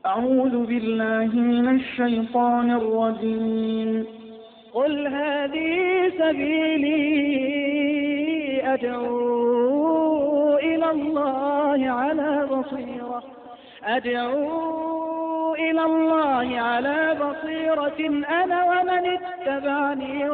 أعوذ بالله من الشيطان الرجيم. قل هذه سبيلي أدعو إلى الله على بصيرة أنا ومن اتبعني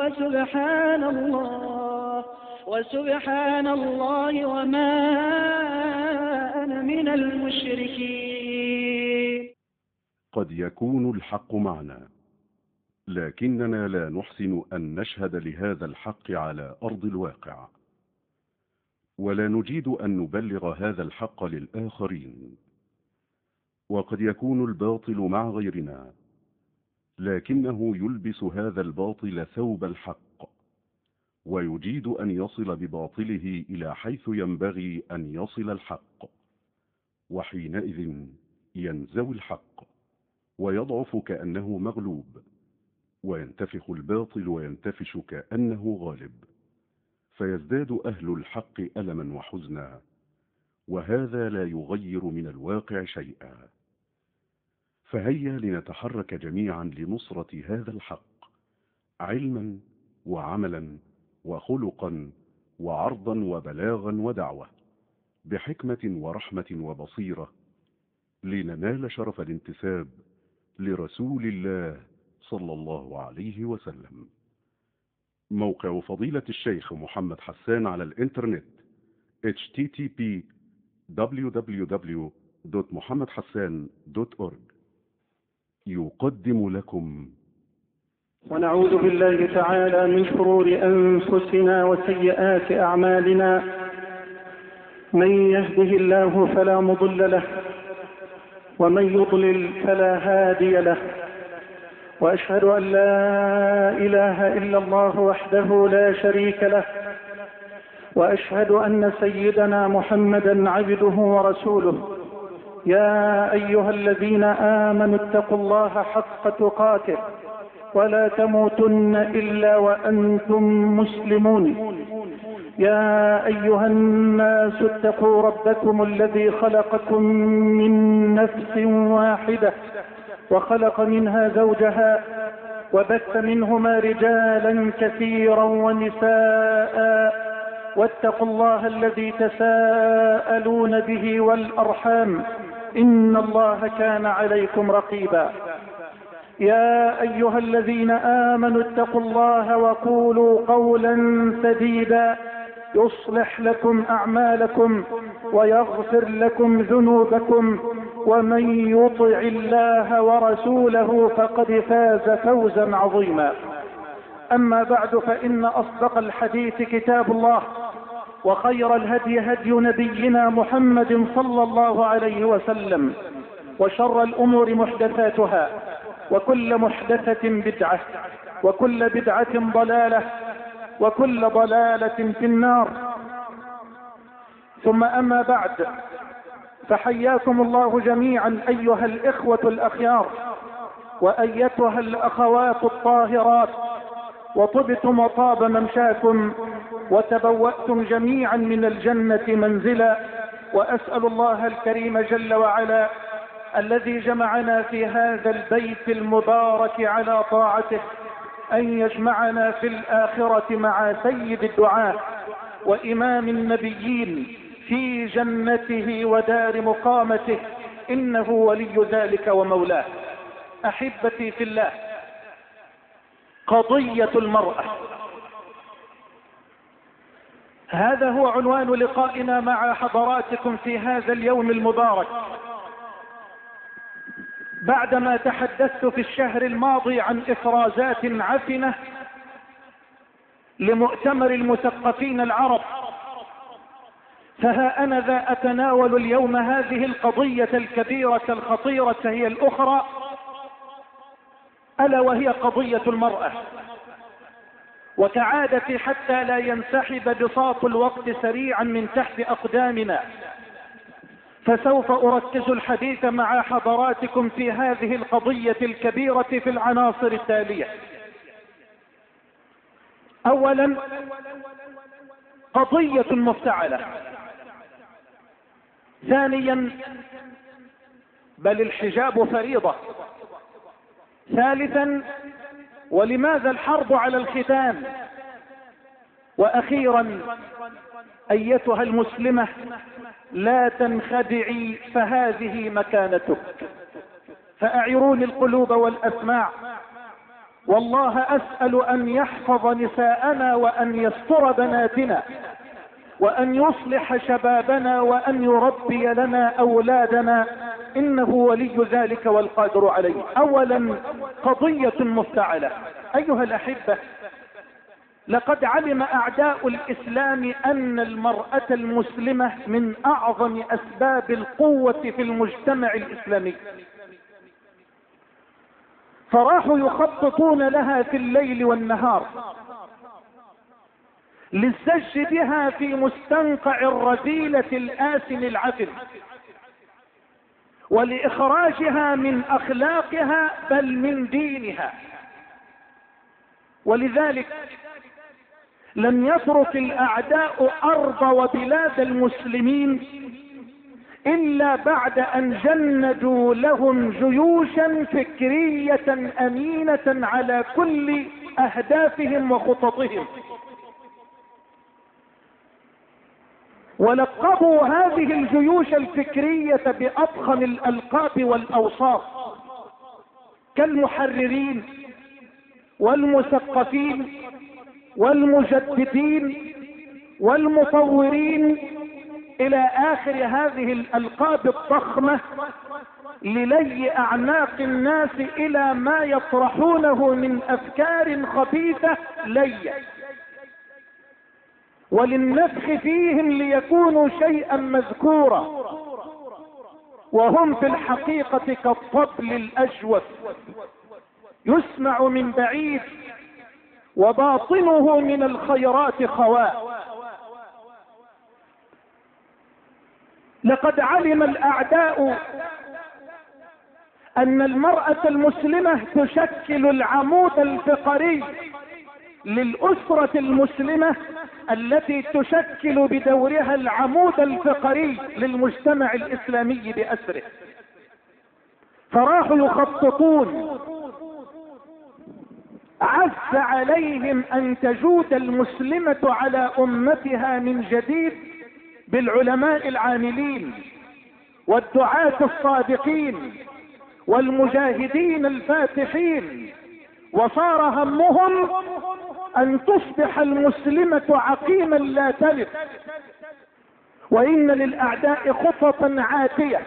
وسبحان الله وما أنا من المشركين. قد يكون الحق معنا، لكننا لا نحسن أن نشهد لهذا الحق على أرض الواقع، ولا نجيد أن نبلغ هذا الحق للآخرين. وقد يكون الباطل مع غيرنا، لكنه يلبس هذا الباطل ثوب الحق، ويجيد أن يصل بباطله إلى حيث ينبغي أن يصل الحق، وحينئذ ينزوي الحق ويضعف كأنه مغلوب، وينتفخ الباطل وينتفش كأنه غالب، فيزداد أهل الحق ألما وحزنا، وهذا لا يغير من الواقع شيئا. فهيا لنتحرك جميعا لنصرة هذا الحق، علما وعملا وخلقا وعرضا وبلاغا ودعوة، بحكمة ورحمة وبصيرة، لننال شرف الانتساب لرسول الله صلى الله عليه وسلم. موقع فضيلة الشيخ محمد حسان على الإنترنت http://www.muhammadhassan.org يقدم لكم. ونعوذ بالله تعالى من شرور أنفسنا وسيئات أعمالنا، من يهده الله فلا مضل له، ومن يضلل فلا هادي له، وأشهد أن لا إله إلا الله وحده لا شريك له، وأشهد أن سيدنا محمدا عبده ورسوله. يا أيها الذين آمنوا اتقوا الله حق تقاته ولا تموتن إلا وأنتم مسلمون. يا أيها الناس اتقوا ربكم الذي خلقكم من نفس واحدة وخلق منها زوجها وبث منهما رجالا كثيرا ونساء، واتقوا الله الذي تساءلون به والأرحام، إن الله كان عليكم رقيبا. يا أيها الذين آمنوا اتقوا الله وقولوا قولا سديدا يصلح لكم أعمالكم ويغفر لكم ذنوبكم، ومن يطع الله ورسوله فقد فاز فوزا عظيما. أما بعد، فإن أصدق الحديث كتاب الله، وخير الهدي هدي نبينا محمد صلى الله عليه وسلم، وشر الأمور محدثاتها، وكل محدثة بدعة، وكل بدعة ضلالة، وكل ضلالة في النار. ثم أما بعد، فحياكم الله جميعا أيها الإخوة الأخيار، وأيتها الأخوات الطاهرات، وطبتم وطاب ممشاكم، وتبوأتم جميعا من الجنة منزلا. وأسأل الله الكريم جل وعلا الذي جمعنا في هذا البيت المبارك على طاعته أن يجمعنا في الآخرة مع سيد الدعاة وإمام النبيين في جنته ودار مقامته، إنه ولي ذلك ومولاه. أحبتي في الله، قضية المرأة، هذا هو عنوان لقائنا مع حضراتكم في هذا اليوم المبارك. بعدما تحدثت في الشهر الماضي عن إفرازات عفنة لمؤتمر المثقفين العرب، فها أنا ذا أتناول اليوم هذه القضية الكبيرة الخطيرة هي الأخرى، ألا وهي قضية المرأة. وكعادتي حتى لا ينسحب بساط الوقت سريعا من تحت أقدامنا، فسوف أركز الحديث مع حضراتكم في هذه القضية الكبيرة في العناصر التالية. أولا، قضية مفتعلة. ثانيا، بل الحجاب فريضة. ثالثا، ولماذا الحرب على الختان؟ وأخيرا، أيتها المسلمة لا تنخدعي فهذه مكانتك. فأعروني القلوب والأسماع، والله أسأل أن يحفظ نساءنا وأن يستر بناتنا وأن يصلح شبابنا وأن يربي لنا أولادنا، إنه ولي ذلك والقادر عليه. أولا، قضية مفتعلة. أيها الأحبة، لقد علم أعداء الإسلام أن المرأة المسلمة من أعظم أسباب القوة في المجتمع الإسلامي، فراحوا يخططون لها في الليل والنهار للزج بها في مستنقع الرذيلة الآثم العفن، ولإخراجها من أخلاقها بل من دينها. ولذلك لم يترك الأعداء أرض وبلاد المسلمين إلا بعد أن جندوا لهم جيوشا فكرية أمينة على كل أهدافهم وخططهم، ولقبوا هذه الجيوش الفكرية بأضخم الألقاب والأوصاف كالمحررين والمثقفين والمجددين والمطورين إلى آخر هذه الألقاب الضخمة للي أعناق الناس إلى ما يطرحونه من أفكار خبيثة لي، وللنفخ فيهم ليكونوا شيئا مذكورا، وهم في الحقيقة كالطبل الأجوف يسمع من بعيد وباطنه من الخيرات خواء. لقد علم الأعداء أن المرأة المسلمة تشكل العمود الفقري للأسرة المسلمة التي تشكل بدورها العمود الفقري للمجتمع الإسلامي بأسره، فراحوا يخططون. عز عليهم أن تجود المسلمة على أمتها من جديد بالعلماء العاملين والدعاة الصادقين والمجاهدين الفاتحين، وصار همهم أن تصبح المسلمة عقيما لا تلف. وإن للأعداء خططا عاتية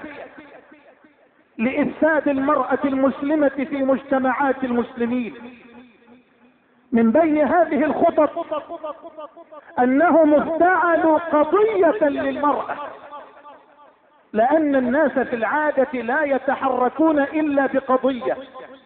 لإفساد المرأة المسلمة في مجتمعات المسلمين. من بين هذه الخطط أنهم افتعلوا قضية للمرأة، لأن الناس في العادة لا يتحركون إلا بقضية،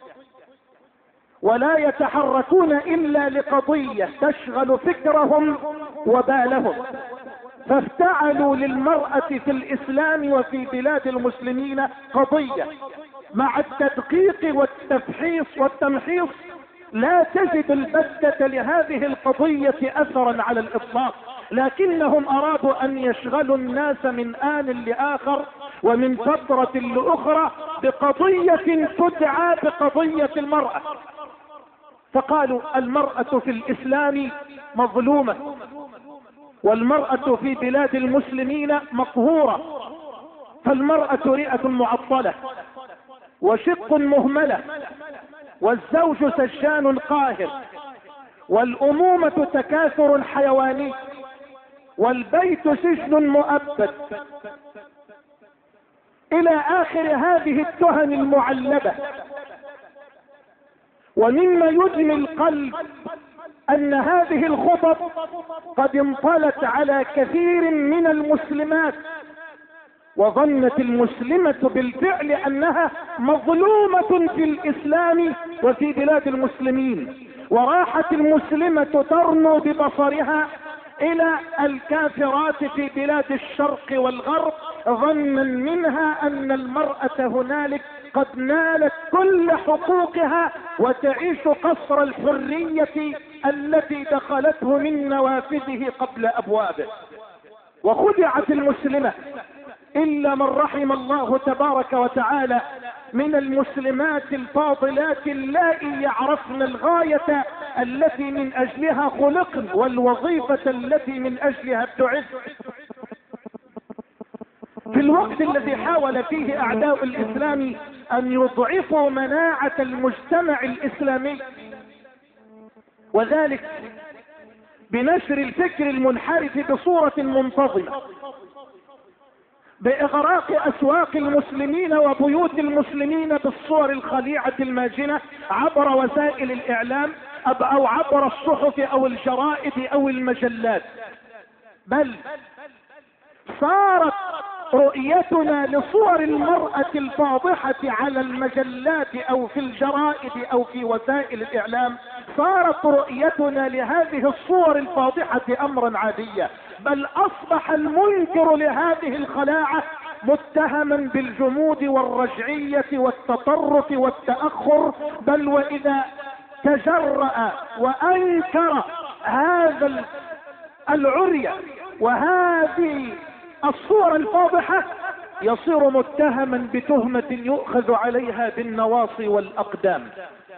ولا يتحركون إلا لقضية تشغل فكرهم وبالهم، فافتعلوا للمرأة في الإسلام وفي بلاد المسلمين قضية. مع التدقيق والتفحيص والتمحيص لا تجد البتة لهذه القضية أثرا على الإطلاق، لكنهم أرادوا أن يشغلوا الناس من آن لآخر ومن فترة لأخرى بقضية تدعى بقضية المرأة. فقالوا المرأة في الإسلام مظلومة، والمرأة في بلاد المسلمين مقهورة، فالمرأة رئة معطلة وشق مهملة، والزوج سجان قاهر، والأمومة تكاثر حيواني، والبيت سجن مؤبد، إلى آخر هذه التهم المعلبة. ومما يدمي القلب أن هذه الخطط قد انطلت على كثير من المسلمات، وظنت المسلمة بالفعل أنها مظلومة في الإسلام وفي بلاد المسلمين، وراحت المسلمة ترنو ببصرها إلى الكافرات في بلاد الشرق والغرب، ظنا منها أن المرأة هنالك قد نالت كل حقوقها وتعيش قصر الحرية التي دخلته من نوافذه قبل أبوابه. وخدعت المسلمة إلا من رحم الله تبارك وتعالى من المسلمات الفاضلات اللائي يعرفن الغاية التي من أجلها خلقن والوظيفة التي من أجلها ابتعث. في الوقت الذي حاول فيه أعداء الإسلام أن يضعفوا مناعة المجتمع الإسلامي، وذلك بنشر الفكر المنحرف بصورة منتظمة، بإغراق أسواق المسلمين وبيوت المسلمين بالصور الخليعة الماجنة عبر وسائل الإعلام أو عبر الصحف أو الجرائد أو المجلات، بل صارت رؤيتنا لصور المرأة الفاضحة على المجلات أو في الجرائد أو في وسائل الإعلام، صارت رؤيتنا لهذه الصور الفاضحة أمرا عاديا، بل أصبح المنكر لهذه الخلاعة متهما بالجمود والرجعية والتطرف والتأخر، بل وإذا تجرأ وأنكر هذا العري وهذه الصورة الفاضحة يصير متهما بتهمة يؤخذ عليها بالنواصي والأقدام.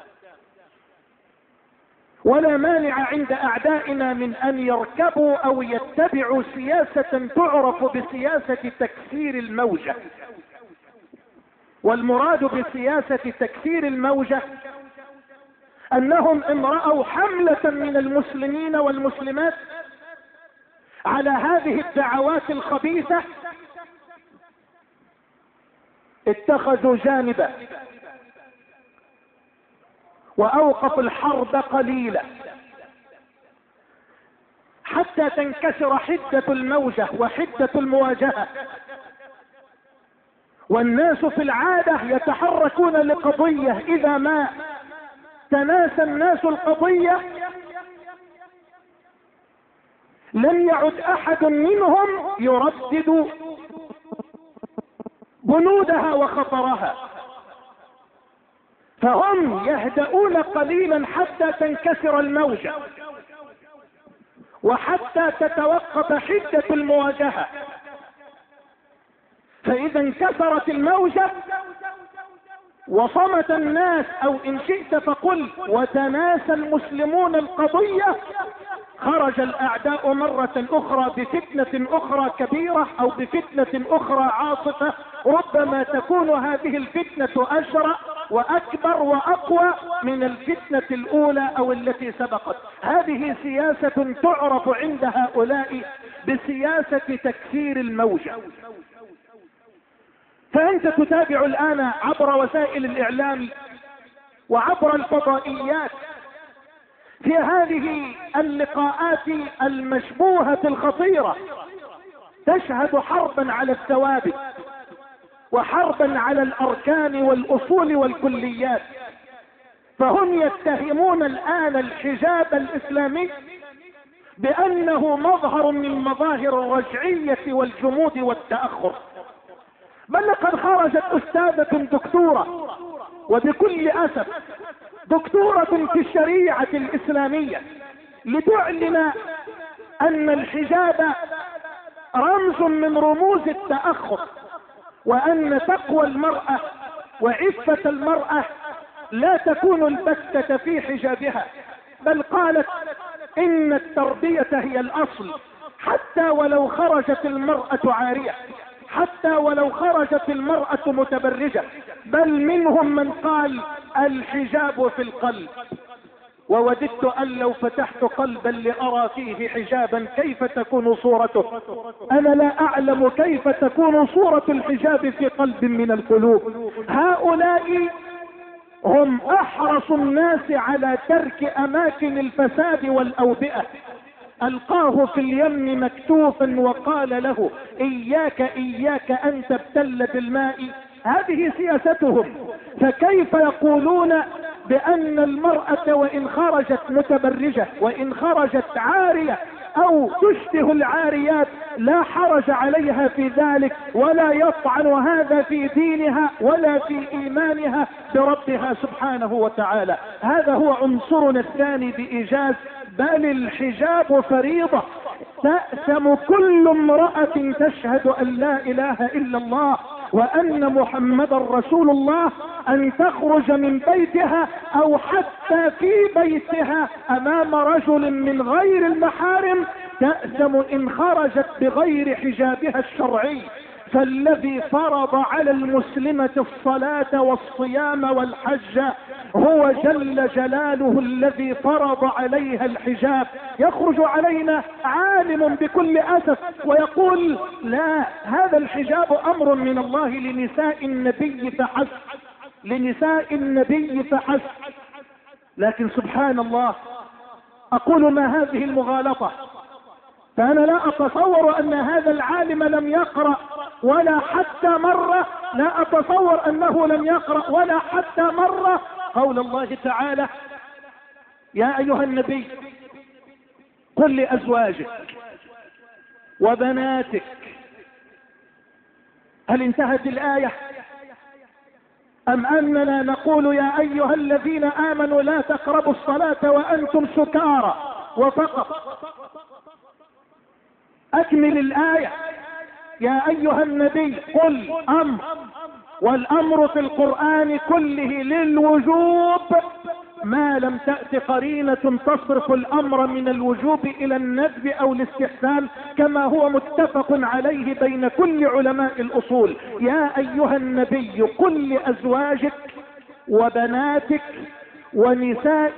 ولا مانع عند أعدائنا من أن يركبوا أو يتبعوا سياسة تعرف بسياسة تكسير الموجة. والمراد بسياسة تكسير الموجة أنهم إن رأوا حملة من المسلمين والمسلمات على هذه الدعوات الخبيثة اتخذوا جانبا وأوقفوا الحرب قليلا حتى تنكسر حدة الموجة وحدة المواجهة، والناس في العادة يتحركون لقضية، إذا ما تناسى الناس القضية لم يعد أحد منهم يردد بنودها وخطرها، فهم يهدؤون قليلا حتى تنكسر الموجة وحتى تتوقف حدة المواجهة، فإذا انكسرت الموجة وصمت الناس، أو إن شئت فقل وتناسى المسلمون القضية، خرج الأعداء مرة أخرى بفتنة أخرى كبيرة أو بفتنة أخرى عاصفة، ربما تكون هذه الفتنة أجرأ وأكبر وأقوى من الفتنة الأولى أو التي سبقت. هذه سياسة تعرف عند هؤلاء بسياسة تكسير الموجة. فأنت تتابع الآن عبر وسائل الإعلام وعبر الفضائيات في هذه اللقاءات المشبوهة الخطيرة تشهد حربا على الثوابت وحربا على الأركان والأصول والكليات، فهم يتهمون الآن الحجاب الإسلامي بأنه مظهر من مظاهر الرجعية والجمود والتأخر، بل لقد خرجت أستاذة دكتورة، وبكل أسف دكتورة في الشريعة الإسلامية، لتعلن أن الحجاب رمز من رموز التأخر، وأن تقوى المرأة وعفة المرأة لا تكون البتة في حجابها، بل قالت إن التربية هي الأصل، حتى ولو خرجت المرأة عارية، حتى ولو خرجت المرأة متبرجة، بل منهم من قال الحجاب في القلب، ووددت أن لو فتحت قلبا لأرى فيه حجابا كيف تكون صورته. أنا لا أعلم كيف تكون صورة الحجاب في قلب من القلوب. هؤلاء هم أحرص الناس على ترك أماكن الفساد والأوبئة. ألقاه في اليم مكتوفا وقال له إياك إياك أن تبتل بالماء. هذه سياستهم. فكيف يقولون بأن المرأة وإن خرجت متبرجة وإن خرجت عارية أو تشبه العاريات لا حرج عليها في ذلك، ولا يطعن هذا في دينها ولا في إيمانها بربها سبحانه وتعالى؟ هذا هو عنصرنا الثاني بإيجاز، بل الحجاب فريضة. تأثم كل امرأة تشهد أن لا إله إلا الله وأن محمد رسول الله أن تخرج من بيتها أو حتى في بيتها أمام رجل من غير المحارم، تأثم إن خرجت بغير حجابها الشرعي. فالذي فرض على المسلمة الصلاة والصيام والحج هو جل جلاله الذي فرض عليها الحجاب. يخرج علينا عالم بكل أسف ويقول لا، هذا الحجاب أمر من الله لنساء النبي فحسب، لنساء النبي فحسب. لكن سبحان الله، أقول ما هذه المغالطة؟ فأنا لا أتصور أن هذا العالم لم يقرأ ولا حتى مرة، لا أتصور أنه لم يقرأ ولا حتى مرة قول الله تعالى: يا أيها النبي قل لأزواجك وبناتك. هل انتهت الآية؟ أم أننا نقول يا أيها الذين آمنوا لا تقربوا الصلاة وأنتم سكارى وفقط؟ أكمل الآية: يا أيها النبي قل أمر، والأمر في القرآن كله للوجوب ما لم تأت قرينة تصرف الأمر من الوجوب إلى الندب أو الاستحسان، كما هو متفق عليه بين كل علماء الأصول. يا أيها النبي قل لأزواجك وبناتك ونساء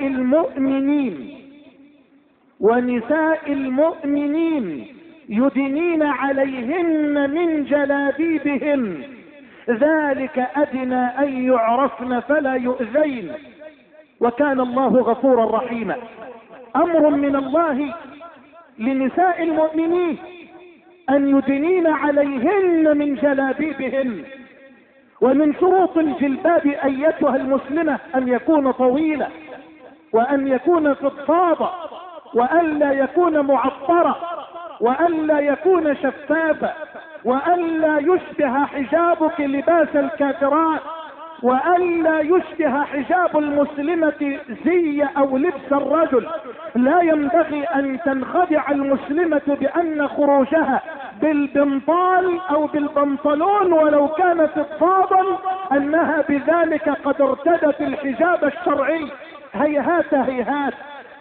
المؤمنين يدنين عليهن من جلابيبهن ذلك أدنى أن يعرفن فلا يؤذين وكان الله غفورا رحيما. أمر من الله لنساء المؤمنين أن يدنين عليهن من جلابيبهن. ومن شروط الجلباب أيتها المسلمة أن يكون طويلا، وأن يكون فضفاضا، وأن لا يكون معطرا، وأن لا يكون شفافا، وأن لا يشبه حجابك لباس الكافرات، وأن لا يشبه حجاب المسلمة زي أو لبس الرجل. لا ينبغي أن تنخدع المسلمة بأن خروجها بالبنطال أو بالبنطلون ولو كان فضفاضا أنها بذلك قد ارتدت الحجاب الشرعي. هيهات هيهات،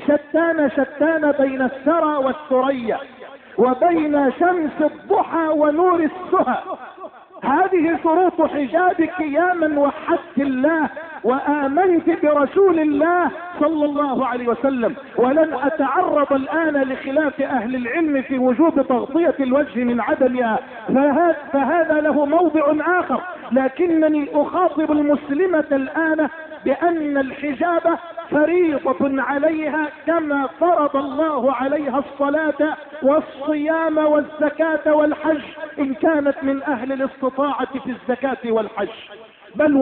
شتان بين الثرى والثريا، وبين شمس الضحى ونور السهى. هذه شروط حجابك يا من وحدت الله وآمنت برسول الله صلى الله عليه وسلم. ولن أتعرض الآن لخلاف أهل العلم في وجوب تغطية الوجه من عدمها، فهذا له موضع آخر. لكنني أخاطب المسلمة الآن بأن الحجاب فريضة عليها كما فرض الله عليها الصلاة والصيام والزكاة والحج إن كانت من أهل الاستطاعة في الزكاة والحج. بل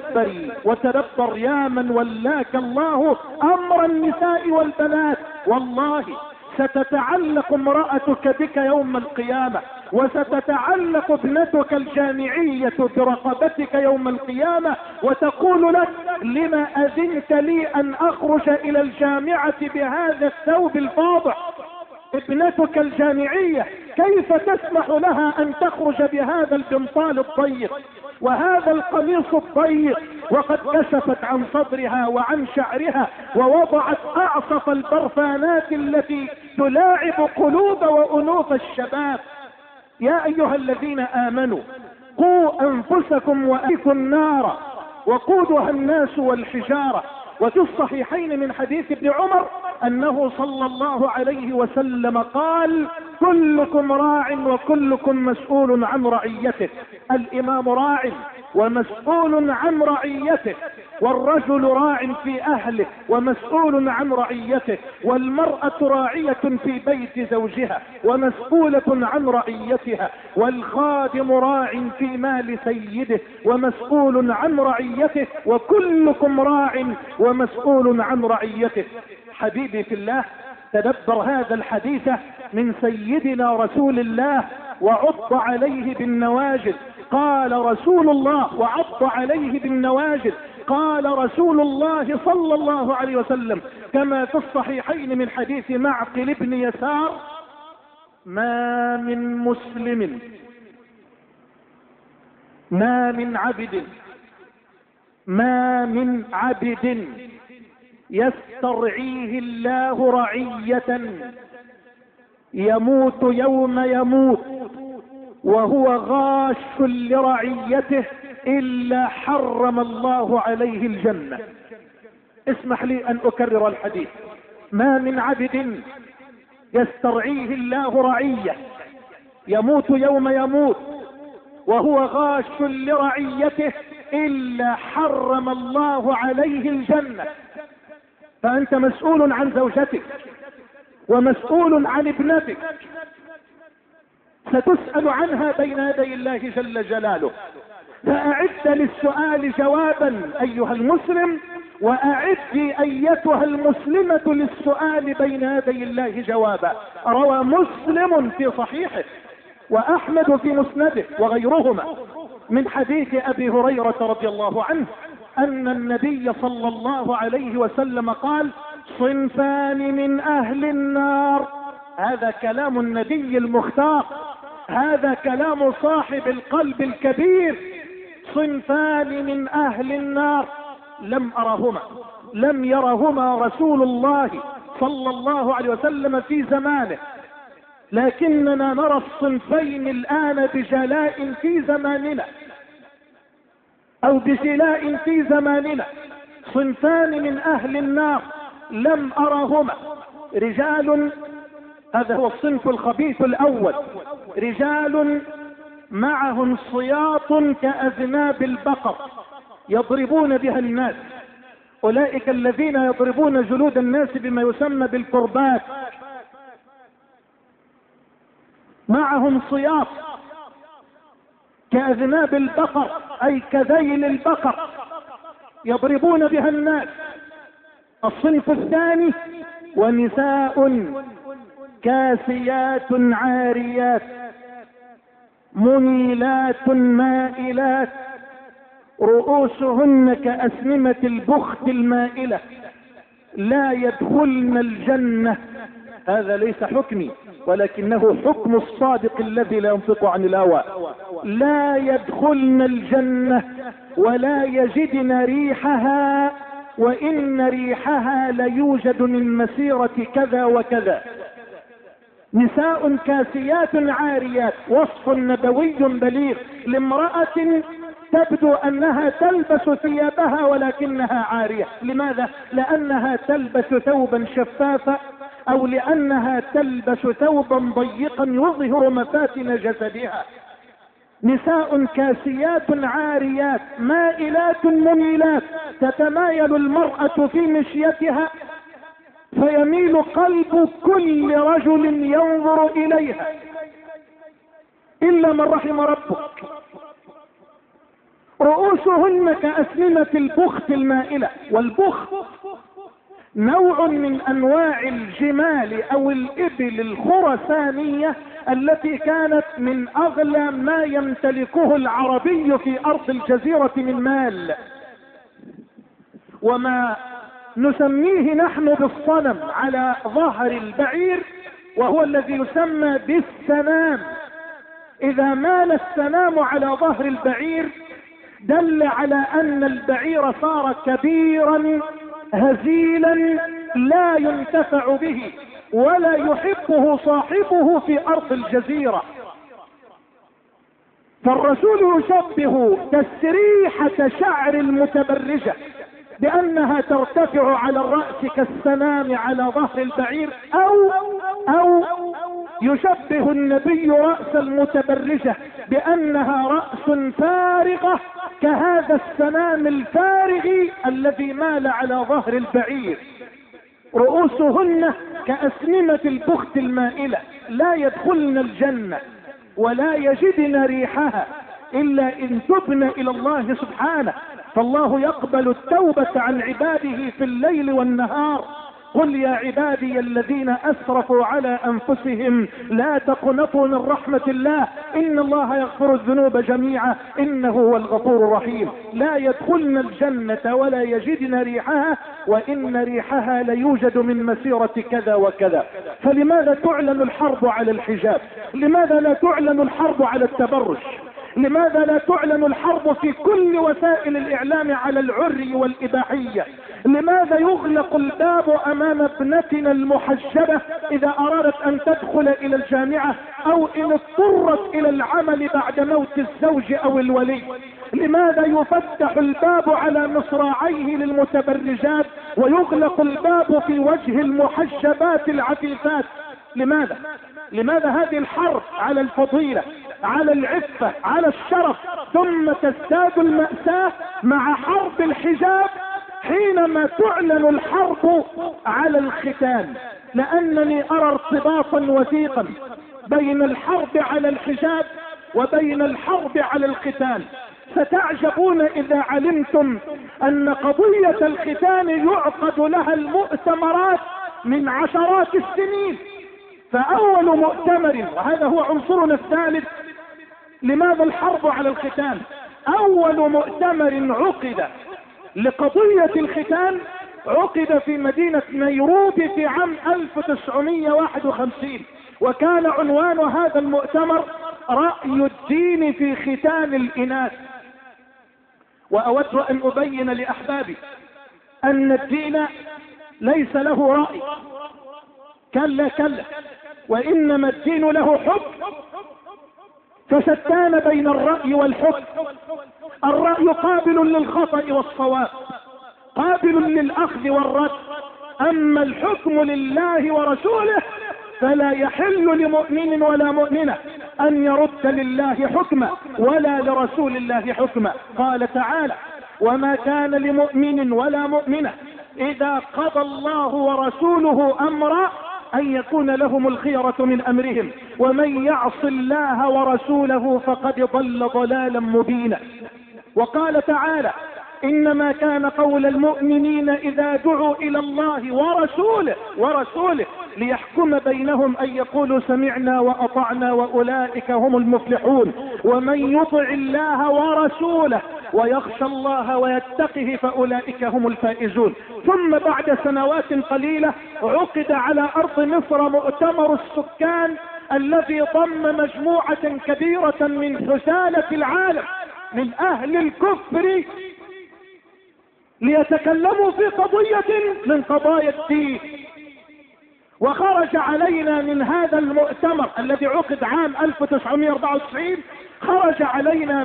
وتدبر يا من ولاك الله أمر النساء والبنات. والله ستتعلق امرأتك بك يوم القيامة، وستتعلق ابنتك الجامعية برقبتك يوم القيامة، وتقول لك: لما أذنت لي أن أخرج إلى الجامعة بهذا الثوب الفاضح؟ ابنتك الجامعية كيف تسمح لها أن تخرج بهذا البنطال الضيق وهذا القميص الضيق وقد كشفت عن صدرها وعن شعرها ووضعت أعصف البرفانات التي تلاعب قلوب وأنوف الشباب؟ يا أيها الذين آمنوا قوا أنفسكم وأهليكم نارا وقودها الناس والحجارة. وفي الصحيحين من حديث ابن عمر أنه صلى الله عليه وسلم قال: كلكم راع وكلكم مسؤول عن رعيته. الإمام راع ومسؤول عن رعيته، والرجل راع في أهله ومسؤول عن رعيته، والمرأة راعية في بيت زوجها ومسؤولة عن رعيتها، والخادم راع في مال سيده ومسؤول عن رعيته، وكلكم راع ومسؤول عن رعيته. حبيبي في الله، تدبر هذا الحديث من سيدنا رسول الله وعض عليه بالنواجذ. قال رسول الله وعض عليه بالنواجذ، قال رسول الله صلى الله عليه وسلم كما في الصحيحين من حديث معقل بن يسار: ما من مسلم، ما من عبد يسترعيه الله رعية يموت يوم يموت وهو غاش لرعيته إلا حرم الله عليه الجنة. اسمح لي أن أكرر الحديث. ما من عبد يسترعيه الله رعية يموت يوم يموت وهو غاش لرعيته إلا حرم الله عليه الجنة. فأنت مسؤول عن زوجتك ومسؤول عن ابنتك، ستسأل عنها بين يدي الله جل جلاله. فأعد للسؤال جوابا أيها المسلم، وأعدي أيتها المسلمة للسؤال بين يدي الله جوابا. روى مسلم في صحيحه وأحمد في مسنده وغيرهما من حديث أبي هريرة رضي الله عنه أن النبي صلى الله عليه وسلم قال: صنفان من أهل النار. هذا كلام النبي المختار، هذا كلام صاحب القلب الكبير. صنفان من أهل النار لم يرهما رسول الله صلى الله عليه وسلم في زمانه، لكننا نرى الصنفين الآن بجلاء في زماننا أو بجلاء في زماننا. صنفان من أهل النار لم أرهما. رجال، هذا هو الصنف الخبيث الأول، رجال معهم صياط كأذناب البقر يضربون بها الناس. أولئك الذين يضربون جلود الناس بما يسمى بالكربات. معهم صياط كأذناب البقر أي كذيل البقر يضربون بها الناس. الصنف الثاني: ونساء كاسيات عاريات منيلات مائلات رؤوسهن كأسنمة البخت المائلة لا يدخلن الجنة. هذا ليس حكمي ولكنه حكم الصادق الذي لا ينطق عن الهوى. لا يدخلن الجنة ولا يجدن ريحها، وإن ريحها ليوجد من مسيرة كذا وكذا. نساء كاسيات عاريات، وصف نبوي بليغ لامرأة تبدو أنها تلبس ثيابها ولكنها عارية. لماذا؟ لأنها تلبس ثوبا شفافا أو لأنها تلبس ثوبا ضيقا يظهر مفاتن جسدها. نساء كاسيات عاريات مائلات منيلات، تتمايل المرأة في مشيتها فيميل قلب كل رجل ينظر إليها إلا من رحم ربك. رؤوسهن كأسنمة البخت المائلة، والبخت نوع من أنواع الجمال أو الإبل الخرسانية التي كانت من أغلى ما يمتلكه العربي في أرض الجزيرة من مال. وما نسميه نحن بالصنم على ظهر البعير وهو الذي يسمى بالسنام. إذا مال السنام على ظهر البعير دل على أن البعير صار كبيرا هزيلا لا ينتفع به ولا يحبه صاحبه في أرض الجزيرة. فالرسول يشبه تسريحة شعر المتبرجة بأنها ترتفع على الرأس كالسنام على ظهر البعير، أو يشبه النبي رأس المتبرجة بأنها رأس فارغة كهذا السنام الفارغ الذي مال على ظهر البعير. رؤوسهن كأسنمة البخت المائلة لا يدخلن الجنة ولا يجدن ريحها إلا إن تبن إلى الله سبحانه. فالله يقبل التوبة عن عباده في الليل والنهار، قل يا عبادي الذين أسرفوا على أنفسهم لا تقنطوا من رحمة الله إن الله يغفر الذنوب جميعا إنه هو الغفور الرحيم. لا يدخلن الجنة ولا يجدن ريحها وإن ريحها ليوجد من مسيرة كذا وكذا. فلماذا تعلن الحرب على الحجاب؟ لماذا لا تعلن الحرب على التبرج؟ لماذا لا تعلن الحرب في كل وسائل الإعلام على العري والإباحية؟ لماذا يغلق الباب أمام ابنتنا المحجبة إذا أرادت أن تدخل إلى الجامعة أو إن اضطرت إلى العمل بعد موت الزوج أو الولي؟ لماذا يفتح الباب على مصراعيه للمتبرجات ويغلق الباب في وجه المحجبات العفيفات؟ لماذا هذه الحرب على الفضيلة، على العفة، على الشرف، ثم تزداد المأساة مع حرب الحجاب حينما تعلن الحرب على الختان؟ لأنني أرى ارتباطا وثيقا بين الحرب على الحجاب وبين الحرب على الختان. ستعجبون إذا علمتم أن قضية الختان يعقد لها المؤتمرات من عشرات السنين. فأول مؤتمر، وهذا هو عنصرنا الثالث، لماذا الحرب على الختان؟ أول مؤتمر عقد لقضية الختان عقد في مدينة نيروبي في عام 1951، وكان عنوان هذا المؤتمر رأي الدين في ختان الإناث. وأود أن أبين لأحبابي أن الدين ليس له رأي، كلا كلا، وإنما الدين له حكم، فشتان بين الرأي والحكم. الرأي قابل للخطأ والصواب، قابل للأخذ والرد، أما الحكم لله ورسوله فلا يحل لمؤمن ولا مؤمنة أن يرد لله حكما ولا لرسول الله حكما. قال تعالى: وما كان لمؤمن ولا مؤمنة إذا قضى الله ورسوله أمرا أن يكون لهم الخيرة من أمرهم ومن يعص الله ورسوله فقد ضل ضلالا مبينا. وقال تعالى: إنما كان قول المؤمنين إذا دعوا إلى الله ورسوله ليحكم بينهم أن يقولوا سمعنا وأطعنا وأولئك هم المفلحون ومن يطع الله ورسوله ويخشى الله ويتقه فأولئك هم الفائزون. ثم بعد سنوات قليلة عقد على أرض مصر مؤتمر السكان الذي ضم مجموعة كبيرة من حسالة العالم من أهل الكفر ليتكلموا في قضية من قضايا الدين. وخرج علينا من هذا المؤتمر الذي عقد عام 1994 خرج علينا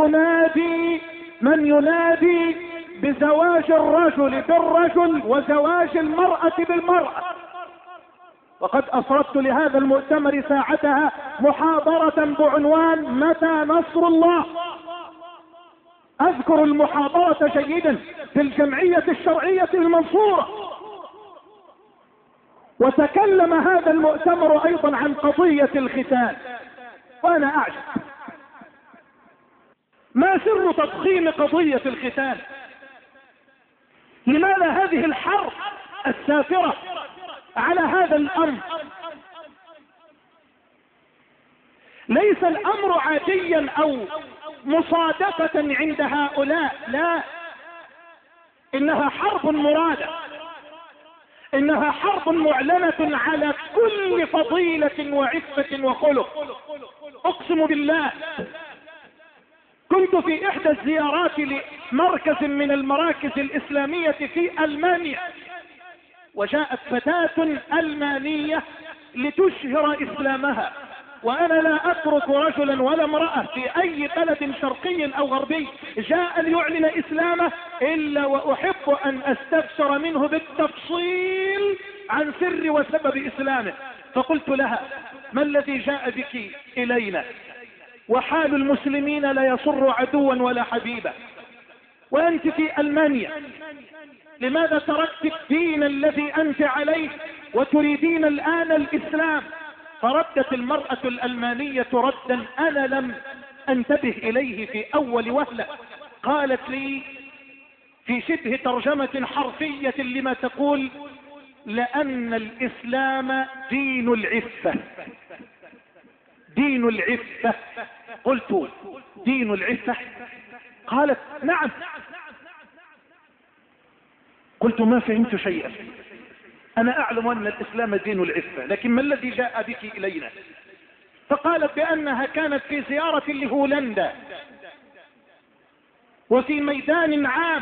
من ينادي بزواج الرجل بالرجل وزواج المرأة بالمرأة. وقد أصردت لهذا المؤتمر ساعتها محاضرة بعنوان متى نصر الله. أذكر المحاضرة جيدا في الجمعية الشرعية المنصورة. وتكلم هذا المؤتمر أيضا عن قضية الختان. وأنا أعجب ما سر تضخيم قضية الختان؟ لماذا هذه الحرب السافرة على هذا الأمر؟ ليس الأمر عاديا أو مصادفة عند هؤلاء، لا، إنها حرب مرادة، إنها حرب معلنة على كل فضيلة وعفة وخلق. أقسم بالله كنت في إحدى الزيارات لمركز من المراكز الإسلامية في ألمانيا، وجاءت فتاة ألمانية لتشهر إسلامها، وأنا لا أترك رجلا ولا امرأة في أي بلد شرقي أو غربي جاء ليعلن إسلامه إلا وأحب أن أستفسر منه بالتفصيل عن سر وسبب إسلامه. فقلت لها: ما الذي جاء بك إلينا؟ وحال المسلمين لا يصر عدوا ولا حبيبا، وأنت في ألمانيا، لماذا تركت الدين الذي أنت عليه وتريدين الآن الإسلام؟ فردت المرأة الألمانية ردا أنا لم أنتبه إليه في أول وهلة. قالت لي في شبه ترجمة حرفية لما تقول: لأن الإسلام دين العفة. دين العفة. قلت دين العفة؟ قالت نعم. قلت ما فهمت شيئا، أنا أعلم أن الإسلام دين العفة، لكن ما الذي جاء بك إلينا؟ فقالت بأنها كانت في زيارة لهولندا، وفي ميدان عام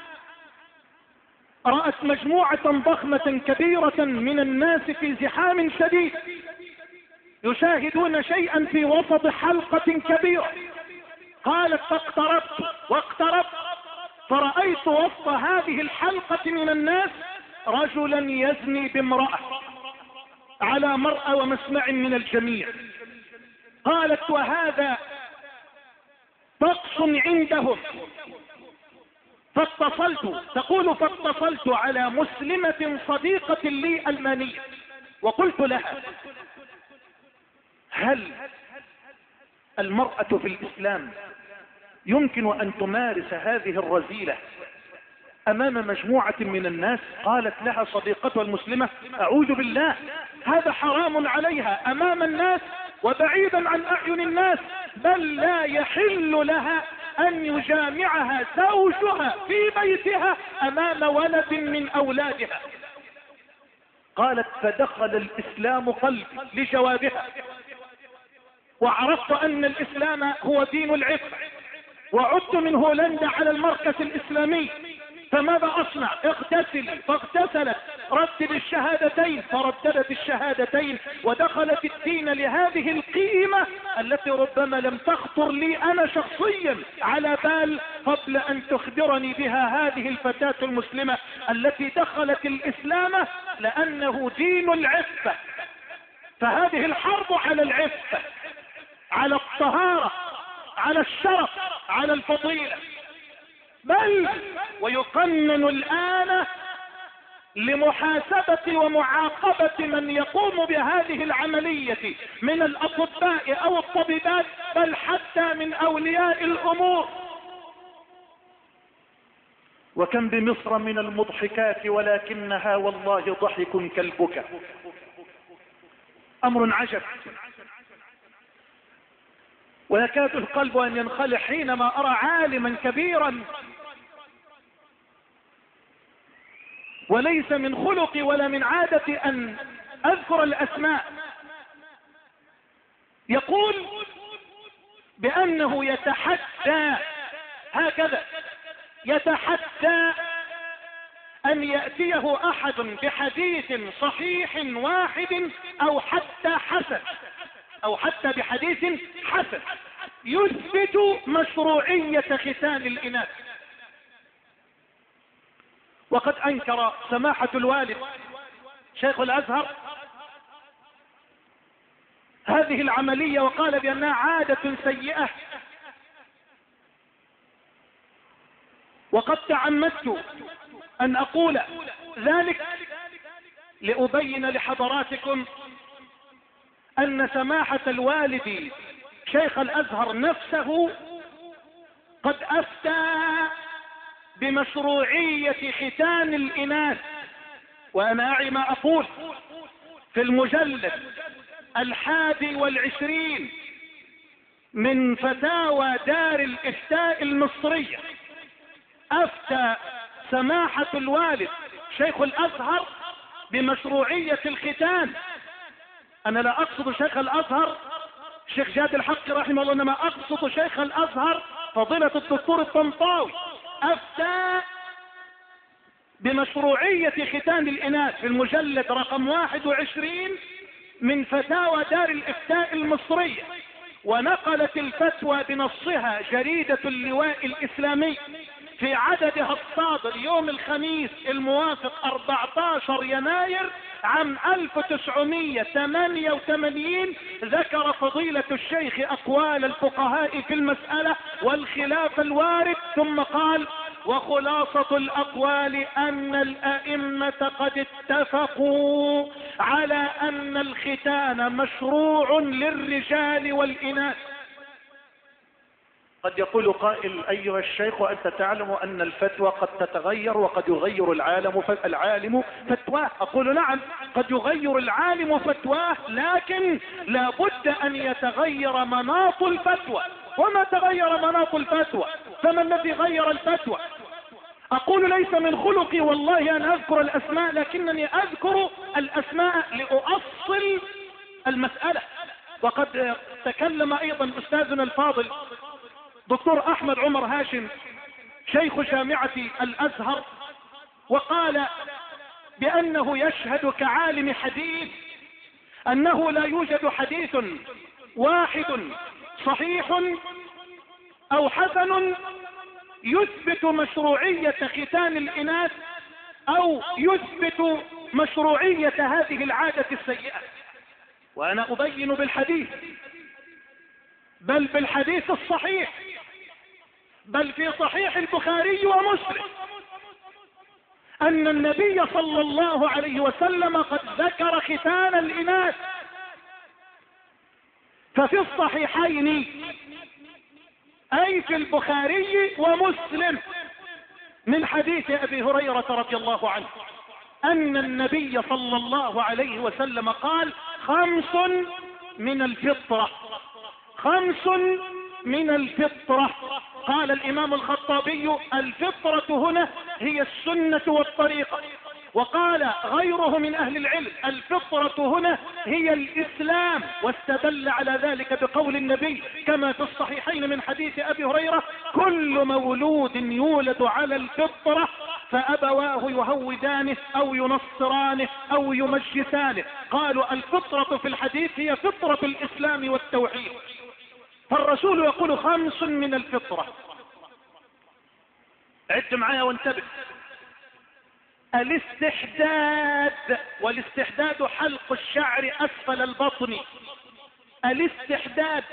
رأت مجموعة ضخمة كبيرة من الناس في زحام شديد يشاهدون شيئا في وسط حلقة كبيرة. قالت واقتربت فرأيت وسط هذه الحلقة من الناس رجلا يزني بامرأة على مرأى ومسمع من الجميع. قالت وهذا طقس عندهم. فاتصلت على مسلمة صديقة لي ألمانية وقلت لها هل المرأة في الإسلام يمكن أن تمارس هذه الرذيلة أمام مجموعة من الناس؟ قالت لها صديقتها المسلمة أعوذ بالله، هذا حرام عليها أمام الناس وبعيدا عن أعين الناس، بل لا يحل لها أن يجامعها زوجها في بيتها أمام ولد من أولادها. قالت فدخل الإسلام قلبي لجوابها، وعرفت أن الإسلام هو دين العفة، وعدت من هولندا على المركز الإسلامي. فماذا أصنع؟ اغتسلي. فاغتسلت. ردد الشهادتين فرددت الشهادتين، ودخلت الدين لهذه القيمة التي ربما لم تخطر لي أنا شخصيا على بال قبل أن تخبرني بها هذه الفتاة المسلمة التي دخلت الإسلام لأنه دين العفة. فهذه الحرب على العفة، على الطهارة، على الشرف، على الفضيلة، بل ويقنن الآن لمحاسبة ومعاقبة من يقوم بهذه العملية من الأطباء أو الطبيبات، بل حتى من أولياء الأمور. وكم بمصر من المضحكات ولكنها والله ضحك كالبكاء. أمر عجب، ويكاد القلب أن ينخلع حينما أرى عالما كبيرا وليس من خلقي ولا من عادتي أن أذكر الأسماء يقول بأنه يتحدى، هكذا يتحدى أن يأتيه أحد بحديث صحيح واحد أو حتى حسن، أو حتى بحديث حسن يثبت مشروعية ختان الإناث. وقد أنكر سماحة الوالد شيخ الأزهر هذه العملية وقال بأنها عادة سيئة. وقد تعمدت أن أقول ذلك لأبين لحضراتكم أن سماحة الوالد شيخ الأزهر نفسه قد أفتى بمشروعية ختان الإناث، وأنا أعي ما أقول. في المجلد 21 من فتاوى دار الإفتاء المصرية أفتى سماحة الوالد شيخ الأزهر بمشروعية الختان. أنا لا أقصد شيخ الأزهر شيخ جاد الحق رحمه الله، إنما أقصد شيخ الأزهر فضيلة الدكتور الطنطاوي أفتى بمشروعية ختان الإناث في المجلد رقم 21 من فتاوى دار الإفتاء المصرية. ونقلت الفتوى بنصها جريدة اللواء الإسلامي في عددها الصادر يوم الخميس الموافق 14 يناير عام 1988. ذكر فضيلة الشيخ أقوال الفقهاء في المسألة والخلاف الوارد، ثم قال: وخلاصة الأقوال أن الأئمة قد اتفقوا على أن الختان مشروع للرجال والإناث. قد يقول قائل: أيها الشيخ، وأنت تعلم أن الفتوى قد تتغير وقد يغير العالم فتواه. أقول: نعم، قد يغير العالم فتواه، لكن لا بد أن يتغير مناط الفتوى. وما تغير مناط الفتوى؟ فما الذي غير الفتوى؟ أقول: ليس من خلقي والله أن أذكر الأسماء، لكنني أذكر الأسماء لأؤصل المسألة. وقد تكلم أيضا أستاذنا الفاضل دكتور أحمد عمر هاشم شيخ جامعة الأزهر، وقال بأنه يشهد كعالم حديث أنه لا يوجد حديث واحد صحيح أو حسن يثبت مشروعية ختان الإناث أو يثبت مشروعية هذه العادة السيئة. وأنا أبين بالحديث، بل بالحديث الصحيح، بل في صحيح البخاري ومسلم، أن النبي صلى الله عليه وسلم قد ذكر ختان الإناث. ففي الصحيحين أي في البخاري ومسلم من حديث أبي هريرة رضي الله عنه أن النبي صلى الله عليه وسلم قال: 5 من الفطرة، 5 من الفطرة. قال الإمام الخطابي: الفطرة هنا هي السنة والطريقة. وقال غيره من أهل العلم: الفطرة هنا هي الإسلام، واستدل على ذلك بقول النبي كما في الصحيحين من حديث أبي هريرة: كل مولود يولد على الفطرة فأبواه يهودانه أو ينصرانه أو يمجسانه. قالوا الفطرة في الحديث هي فطرة الإسلام والتوحيد. فالرسول يقول 5 من الفطرة. عد معايا وانتبه: الاستحداد، والاستحداد حلق الشعر أسفل البطن، الاستحداد،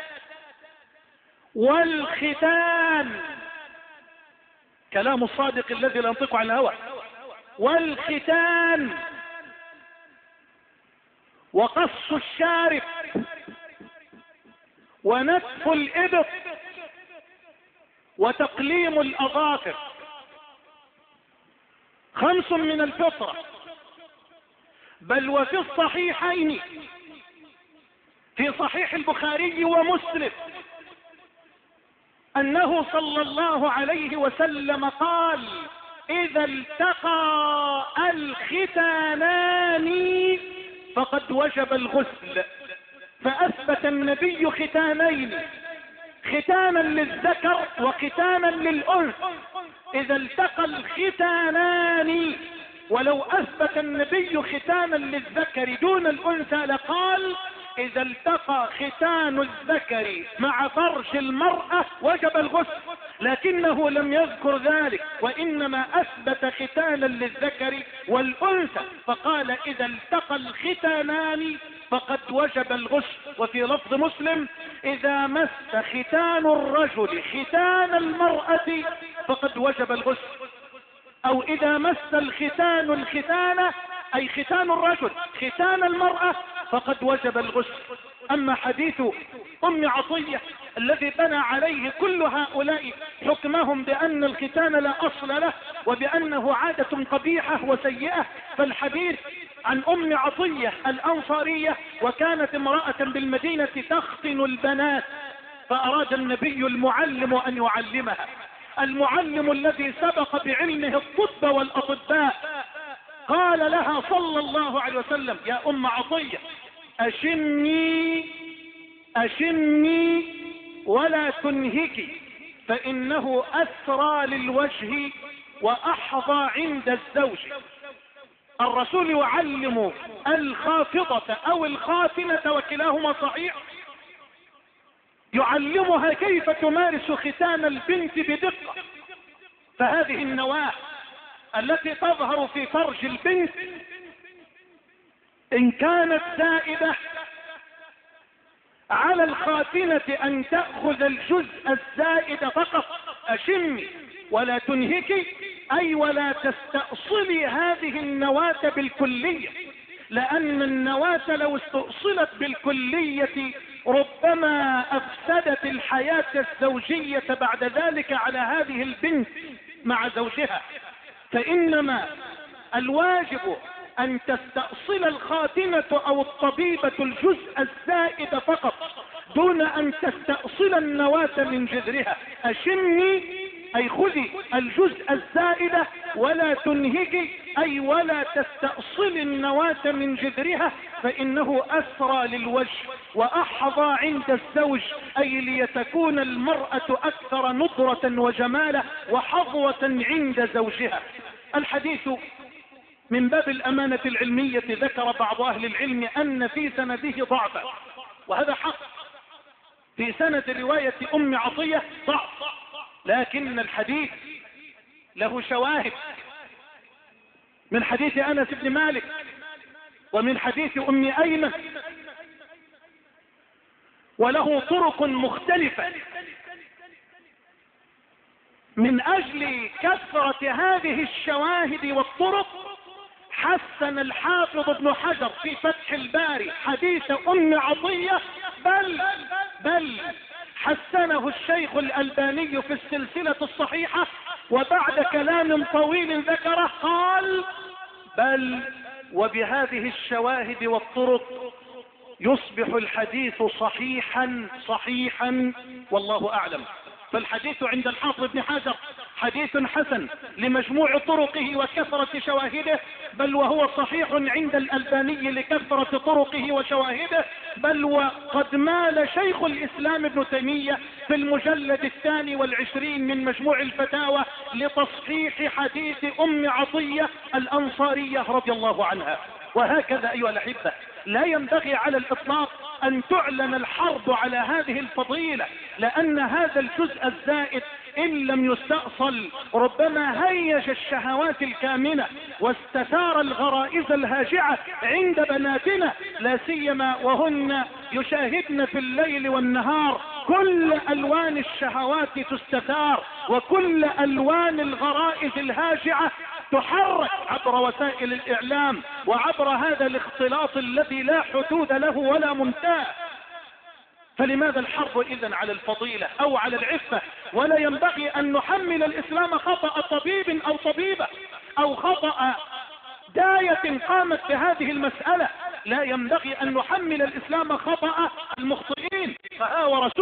والختان، كلام الصادق الذي لا ينطق عن الهوى، والختان، وقص الشارب، ونتف الإبط، وتقليم الأظافر. 5 من الفطرة. بل وفي الصحيحين في صحيح البخاري ومسلم أنه صلى الله عليه وسلم قال: إذا التقى الختانان فقد وجب الغسل. فأثبت النبي ختانين، ختانا للذكر وختانا للأنثى. إذا التقى الختانان، ولو أثبت النبي ختانا للذكر دون الأنثى لقال: إذا التقى ختان الذكر مع فرج المرأة وجب الغسل، لكنه لم يذكر ذلك، وإنما أثبت ختانا للذكر والأنثى، فقال: إذا التقى الختانان فقد وجب الغسل. وفي لفظ مسلم: إذا مس ختان الرجل ختان المرأة فقد وجب الغسل، أو إذا مس الختان الختان، أي ختان الرجل ختان المرأة، فقد وجب الغسل. أما حديث أم عطية الذي بنى عليه كل هؤلاء حكمهم بأن الختان لا أصل له وبأنه عادة قبيحة وسيئة، فالحديث عن أم عطية الأنصارية: وكانت امرأة بالمدينة تختن البنات، فأراد النبي المعلم أن يعلمها، المعلم الذي سبق بعلمه الطب والأطباء، قال لها صلى الله عليه وسلم: يا أم عطية، أشمي ولا تنهكي، فإنه أسرى للوجه وأحظى عند الزوج. الرسول يعلم الخافضة أو الخاتنة وكلاهما صحيح، يعلمها كيف تمارس ختان البنت بدقة. فهذه النواة التي تظهر في فرج البنت إن كانت زائدة على الخاتنة أن تأخذ الجزء الزائد فقط. أشمي ولا تنهكي، أي ولا تستأصلي هذه النواة بالكلية، لأن النواة لو استأصلت بالكلية ربما أفسدت الحياة الزوجية بعد ذلك على هذه البنت مع زوجها، فإنما الواجب أن تستأصل الخادمة أو الطبيبة الجزء الزائد فقط دون أن تستأصل النواة من جذرها. أشمي أي خذي الجزء الزائد ولا تنهجي، أي ولا تستأصل النواة من جذرها، فإنه أسرى للوجه وأحظى عند الزوج، أي ليتكون المرأة أكثر نضرة وجمالا وحظوة عند زوجها. الحديث من باب الأمانة العلمية ذكر بعض أهل العلم أن في سنده ضعفا، وهذا حق. في سند رواية أم عطية ضعف، لكن الحديث له شواهد من حديث أنس بن مالك ومن حديث أم أيمن، وله طرق مختلفة. من أجل كثرة هذه الشواهد والطرق حسن الحافظ ابن حجر في فتح الباري حديث أم عطية، بل حسنه الشيخ الألباني في السلسلة الصحيحة، وبعد كلام طويل ذكره قال بل وبهذه الشواهد والطرق يصبح الحديث صحيحا والله أعلم. فالحديث عند الحافظ ابن حجر حديث حسن لمجموع طرقه وكثرة شواهده، بل وهو صحيح عند الألباني لكثرة طرقه وشواهده، بل وقد مال شيخ الإسلام ابن تيمية في المجلد 22 من مجموع الفتاوى لتصحيح حديث أم عطية الأنصارية رضي الله عنها. وهكذا أيها الأحبة لا ينبغي على الإطلاق أن تعلن الحرب على هذه الفضيلة، لأن هذا الجزء الزائد إن لم يستأصل ربما هيج الشهوات الكامنة واستثار الغرائز الهاجعة عند بناتنا، لا سيما وهن يشاهدن في الليل والنهار كل ألوان الشهوات تستثار، وكل ألوان الغرائز الهاجعة تحرك عبر وسائل الإعلام وعبر هذا الاختلاط الذي لا حدود له ولا منتهى. فلماذا الحرب إذن على الفضيلة أو على العفة؟ ولا ينبغي أن نحمل الإسلام خطأ طبيب أو طبيبة أو خطأ داية قامت بهذه المسألة. لا ينبغي أن نحمل الإسلام خطأ المخطئين. فها ورسول